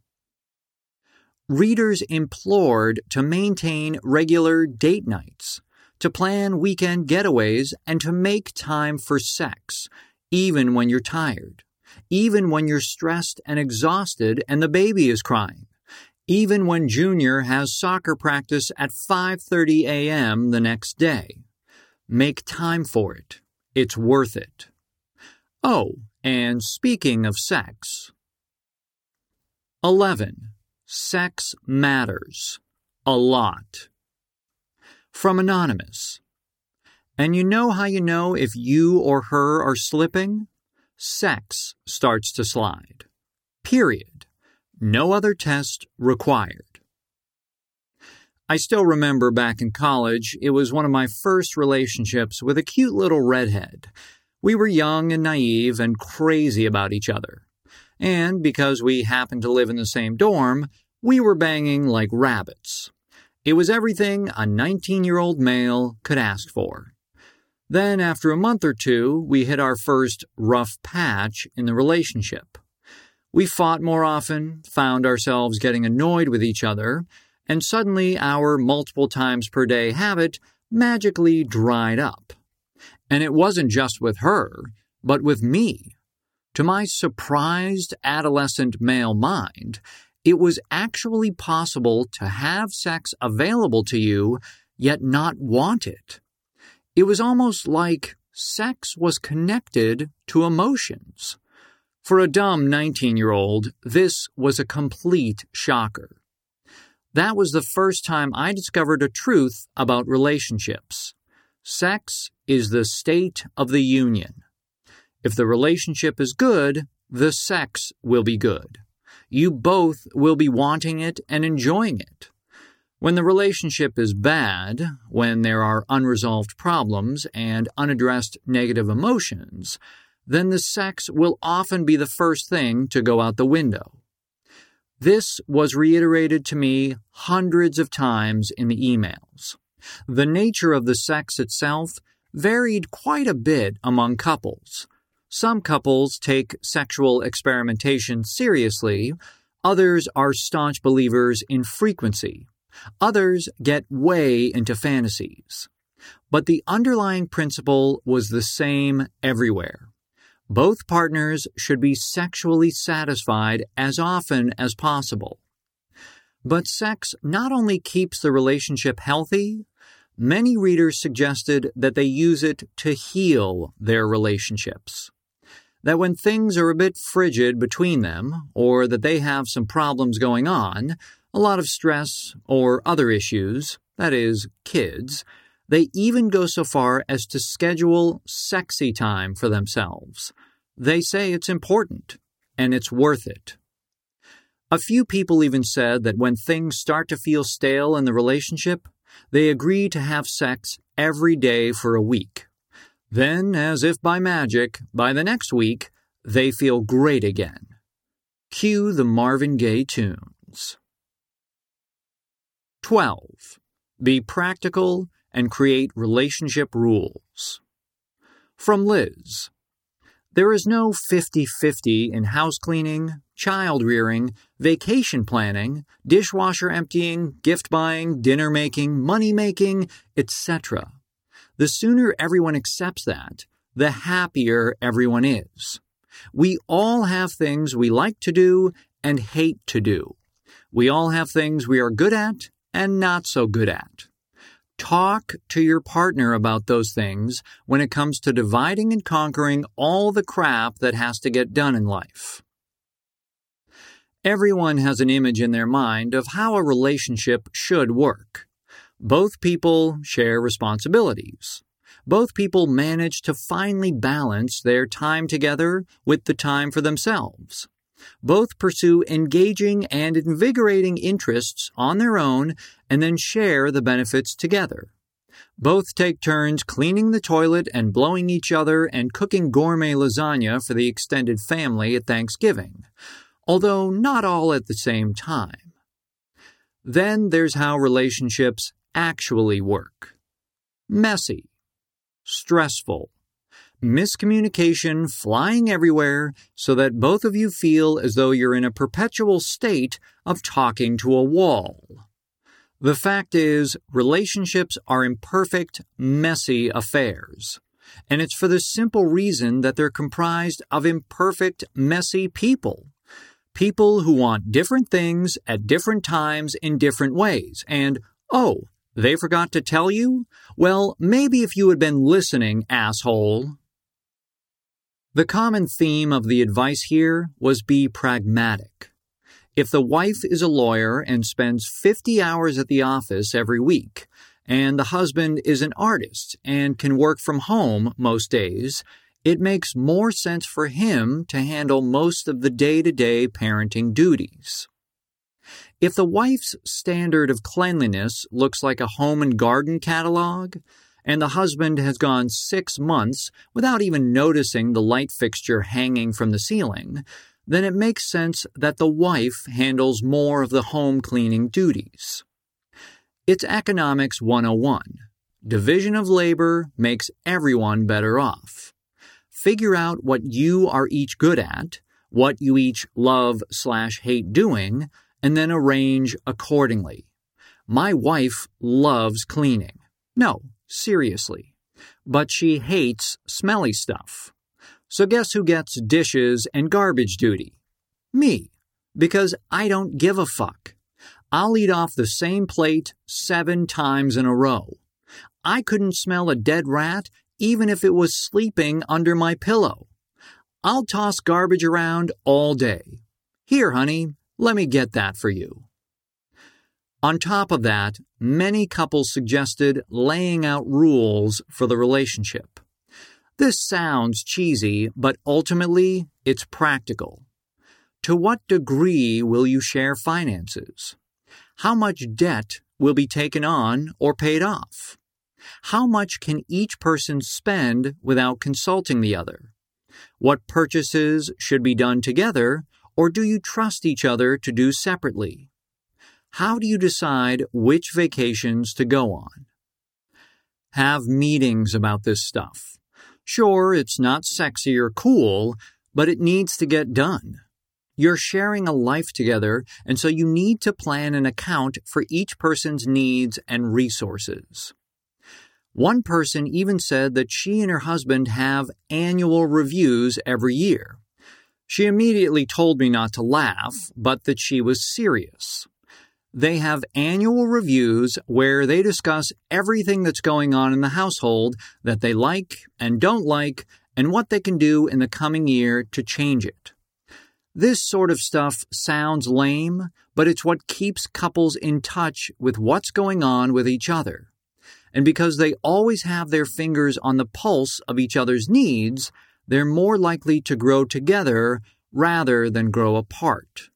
Readers implored to maintain regular date nights, to plan weekend getaways, and to make time for sex, even when you're tired, even when you're stressed and exhausted and the baby is crying, even when Junior has soccer practice at 5:30 a.m. the next day. Make time for it. It's worth it. Oh, and speaking of sex. 11. Sex matters. A lot. From Anonymous. And you know how you know if you or her are slipping? Sex starts to slide. Period. No other test required. I still remember back in college, it was one of my first relationships with a cute little redhead. We were young and naive and crazy about each other. And because we happened to live in the same dorm, we were banging like rabbits. It was everything a 19-year-old male could ask for. Then, after a month or two, we hit our first rough patch in the relationship. We fought more often, found ourselves getting annoyed with each other, and suddenly our multiple times per day habit magically dried up. And it wasn't just with her, but with me. To my surprised adolescent male mind, it was actually possible to have sex available to you, yet not want it. It was almost like sex was connected to emotions. For a dumb 19-year-old, this was a complete shocker. That was the first time I discovered a truth about relationships. Sex is the state of the union. If the relationship is good, the sex will be good. You both will be wanting it and enjoying it. When the relationship is bad, when there are unresolved problems and unaddressed negative emotions, then the sex will often be the first thing to go out the window. This was reiterated to me hundreds of times in the emails. The nature of the sex itself varied quite a bit among couples. Some couples take sexual experimentation seriously, others are staunch believers in frequency, others get way into fantasies. But the underlying principle was the same everywhere. Both partners should be sexually satisfied as often as possible. But sex not only keeps the relationship healthy, many readers suggested that they use it to heal their relationships. That when things are a bit frigid between them, or that they have some problems going on, a lot of stress or other issues, that is, kids, They even go so far as to schedule sexy time for themselves. They say it's important, and it's worth it. A few people even said that when things start to feel stale in the relationship, they agree to have sex every day for a week. Then, as if by magic, by the next week, they feel great again. Cue the Marvin Gaye tunes. 12. Be practical and create relationship rules. From Liz. There is no 50-50 in house cleaning, child rearing, vacation planning, dishwasher emptying, gift buying, dinner making, money making, etc. The sooner everyone accepts that, the happier everyone is. We all have things we like to do and hate to do. We all have things we are good at and not so good at. Talk to your partner about those things when it comes to dividing and conquering all the crap that has to get done in life. Everyone has an image in their mind of how a relationship should work. Both people share responsibilities. Both people manage to finely balance their time together with the time for themselves. Both pursue engaging and invigorating interests on their own and then share the benefits together. Both take turns cleaning the toilet and blowing each other and cooking gourmet lasagna for the extended family at Thanksgiving, although not all at the same time. Then there's how relationships actually work. Messy. Stressful. Miscommunication flying everywhere so that both of you feel as though you're in a perpetual state of talking to a wall. The fact is, relationships are imperfect, messy affairs. And it's for the simple reason that they're comprised of imperfect, messy people. People who want different things at different times in different ways. And, oh, they forgot to tell you? Well, maybe if you had been listening, asshole. The common theme of the advice here was be pragmatic. If the wife is a lawyer and spends 50 hours at the office every week, and the husband is an artist and can work from home most days, it makes more sense for him to handle most of the day-to-day parenting duties. If the wife's standard of cleanliness looks like a home and garden catalog, and the husband has gone 6 months without even noticing the light fixture hanging from the ceiling, then it makes sense that the wife handles more of the home cleaning duties. It's Economics 101. Division of labor makes everyone better off. Figure out what you are each good at, what you each love/hate doing, and then arrange accordingly. My wife loves cleaning. No, seriously. But she hates smelly stuff. So guess who gets dishes and garbage duty? Me. Because I don't give a fuck. I'll eat off the same plate 7 times in a row. I couldn't smell a dead rat even if it was sleeping under my pillow. I'll toss garbage around all day. Here, honey, let me get that for you. On top of that, many couples suggested laying out rules for the relationship. This sounds cheesy, but ultimately, it's practical. To what degree will you share finances? How much debt will be taken on or paid off? How much can each person spend without consulting the other? What purchases should be done together, or do you trust each other to do separately? How do you decide which vacations to go on? Have meetings about this stuff. Sure, it's not sexy or cool, but it needs to get done. You're sharing a life together, and so you need to plan an account for each person's needs and resources. One person even said that she and her husband have annual reviews every year. She immediately told me not to laugh, but that she was serious. They have annual reviews where they discuss everything that's going on in the household that they like and don't like and what they can do in the coming year to change it. This sort of stuff sounds lame, but it's what keeps couples in touch with what's going on with each other. And because they always have their fingers on the pulse of each other's needs, they're more likely to grow together rather than grow apart.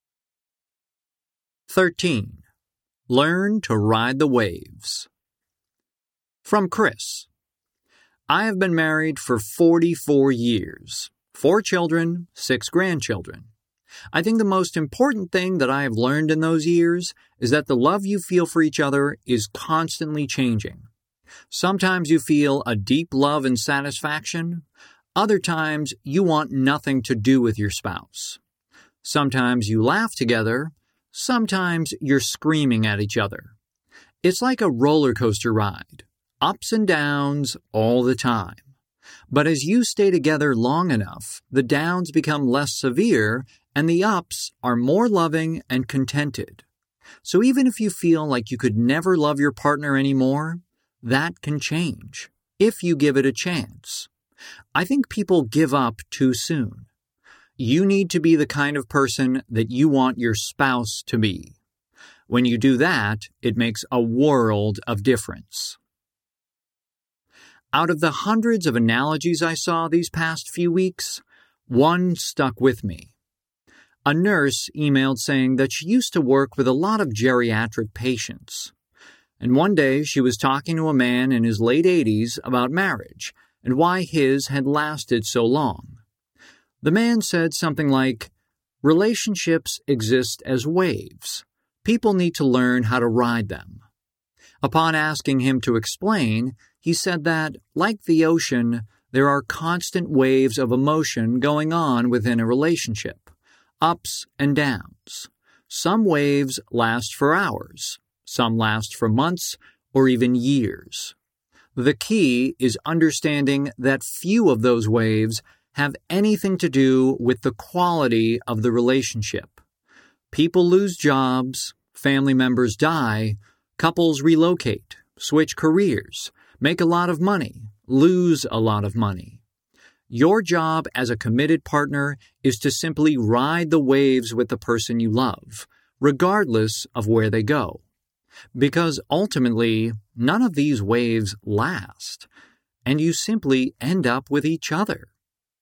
13. Learn to ride the waves. From Chris. I have been married for 44 years, 4 children, 6 grandchildren. I think the most important thing that I have learned in those years is that the love you feel for each other is constantly changing. Sometimes you feel a deep love and satisfaction. Other times you want nothing to do with your spouse. Sometimes you laugh together. Sometimes you're screaming at each other. It's like a roller coaster ride, ups and downs all the time. But as you stay together long enough, the downs become less severe and the ups are more loving and contented. So even if you feel like you could never love your partner anymore, that can change if you give it a chance. I think people give up too soon. You need to be the kind of person that you want your spouse to be. When you do that, it makes a world of difference. Out of the hundreds of analogies I saw these past few weeks, one stuck with me. A nurse emailed saying that she used to work with a lot of geriatric patients. And one day she was talking to a man in his late 80s about marriage and why his had lasted so long. The man said something like, "Relationships exist as waves. People need to learn how to ride them." Upon asking him to explain, he said that, like the ocean, there are constant waves of emotion going on within a relationship, ups and downs. Some waves last for hours, some last for months or even years. The key is understanding that few of those waves have anything to do with the quality of the relationship. People lose jobs, family members die, couples relocate, switch careers, make a lot of money, lose a lot of money. Your job as a committed partner is to simply ride the waves with the person you love, regardless of where they go. Because ultimately, none of these waves last, and you simply end up with each other.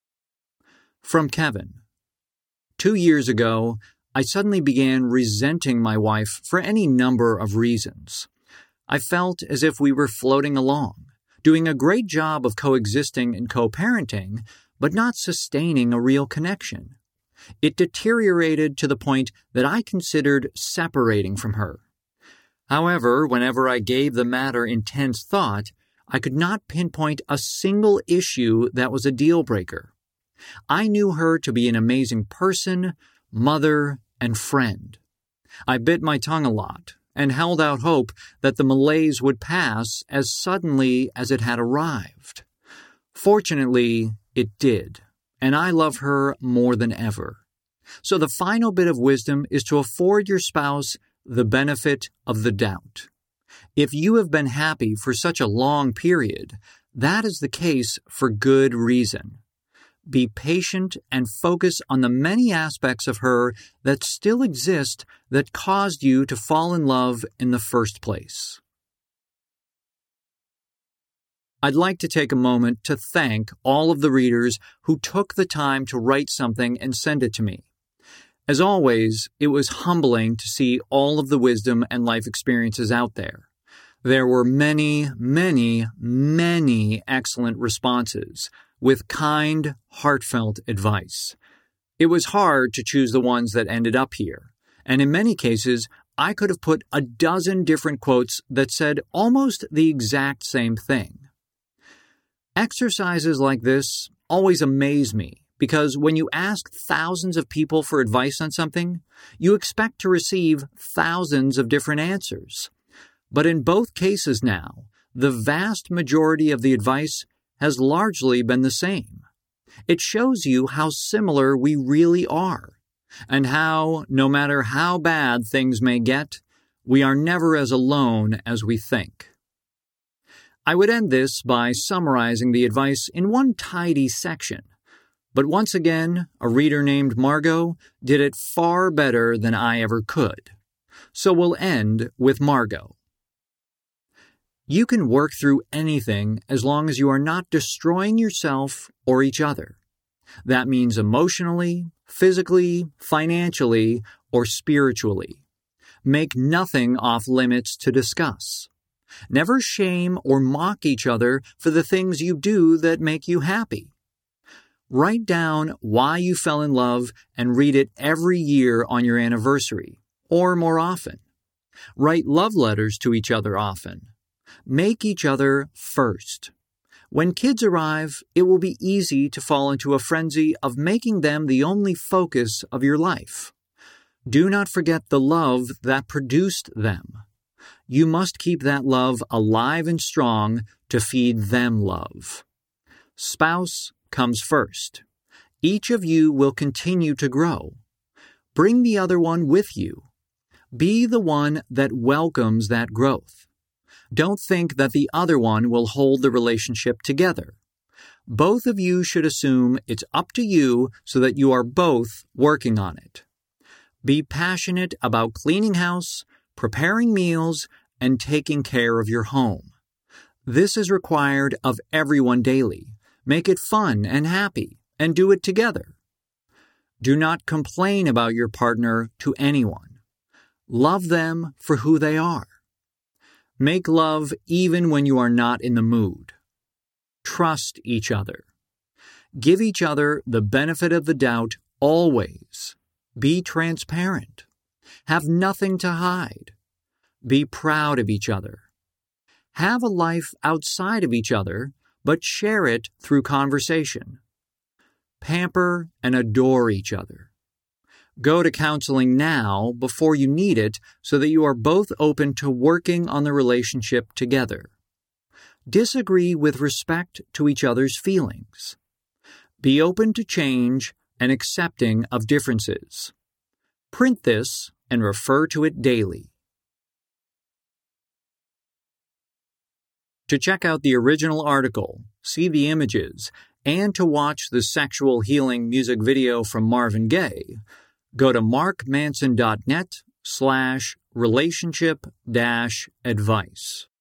From Kevin. 2 years ago, I suddenly began resenting my wife for any number of reasons. I felt as if we were floating along, doing a great job of coexisting and co-parenting, but not sustaining a real connection. It deteriorated to the point that I considered separating from her. However, whenever I gave the matter intense thought, I could not pinpoint a single issue that was a deal breaker. I knew her to be an amazing person, mother, and friend. I bit my tongue a lot and held out hope that the malaise would pass as suddenly as it had arrived. Fortunately, it did, and I love her more than ever. So the final bit of wisdom is to afford your spouse the benefit of the doubt. If you have been happy for such a long period, that is the case for good reason. Be patient and focus on the many aspects of her that still exist that caused you to fall in love in the first place. I'd like to take a moment to thank all of the readers who took the time to write something and send it to me. As always, it was humbling to see all of the wisdom and life experiences out there. There were many, many, many excellent responses with kind, heartfelt advice. It was hard to choose the ones that ended up here, and in many cases, I could have put a dozen different quotes that said almost the exact same thing. Exercises like this always amaze me because when you ask thousands of people for advice on something, you expect to receive thousands of different answers. But in both cases now, the vast majority of the advice has largely been the same. It shows you how similar we really are, and how, no matter how bad things may get, we are never as alone as we think. I would end this by summarizing the advice in one tidy section, but once again, a reader named Margot did it far better than I ever could. So we'll end with Margot. You can work through anything as long as you are not destroying yourself or each other. That means emotionally, physically, financially, or spiritually. Make nothing off limits to discuss. Never shame or mock each other for the things you do that make you happy. Write down why you fell in love and read it every year on your anniversary, or more often. Write love letters to each other often. Make each other first. When kids arrive, it will be easy to fall into a frenzy of making them the only focus of your life. Do not forget the love that produced them. You must keep that love alive and strong to feed them love. Spouse comes first. Each of you will continue to grow. Bring the other one with you. Be the one that welcomes that growth. Don't think that the other one will hold the relationship together. Both of you should assume it's up to you so that you are both working on it. Be passionate about cleaning house, preparing meals, and taking care of your home. This is required of everyone daily. Make it fun and happy, and do it together. Do not complain about your partner to anyone. Love them for who they are. Make love even when you are not in the mood. Trust each other. Give each other the benefit of the doubt always. Be transparent. Have nothing to hide. Be proud of each other. Have a life outside of each other, but share it through conversation. Pamper and adore each other. Go to counseling now before you need it so that you are both open to working on the relationship together. Disagree with respect to each other's feelings. Be open to change and accepting of differences. Print this and refer to it daily. To check out the original article, see the images, and to watch the sexual healing music video from Marvin Gaye, go to markmanson.net/relationship-advice.